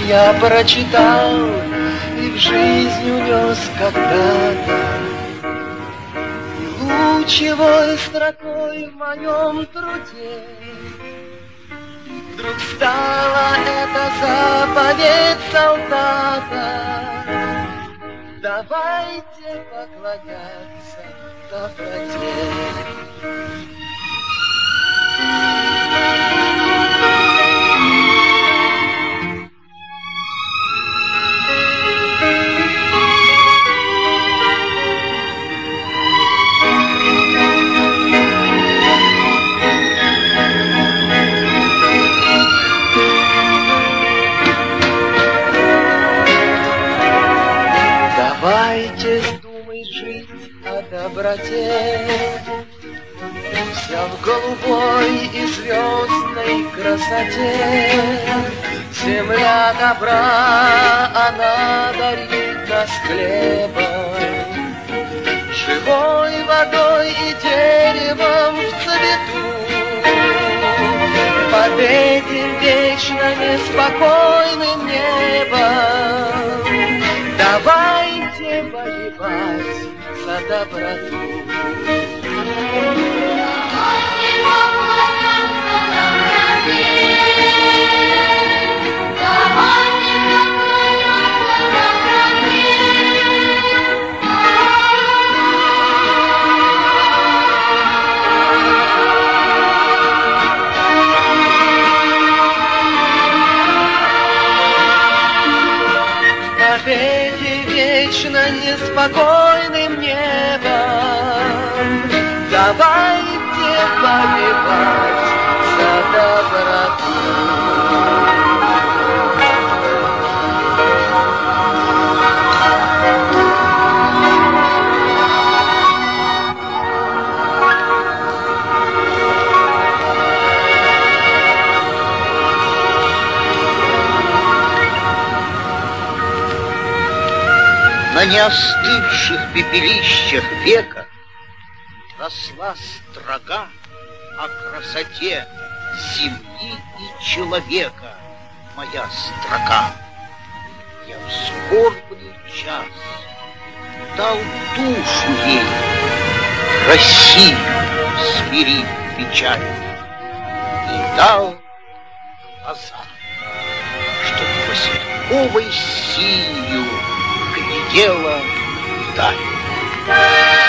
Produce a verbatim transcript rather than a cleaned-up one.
я прочитал и в жизнь унес когда-то. Лучевой строкой в моем труде вдруг стала эта заповедь солдата. Давайте поклоняться доброте. Давайте с думой жить о доброте, вся в голубой и звездной красоте. Земля добра, она дарит нас хлебом, живой водой и деревом в цвету. Под этим вечно неспокойным небом давайте воевать за доброту. Под этим вечно неспокойным небом давайте воевать за доброту. На неостывших пепелищах века росла строга о красоте земли и человека моя строка. Я в скорбный час дал душу ей, Россию смирив печаль, и дал глаза, чтоб васильковой синью глядела вдаль.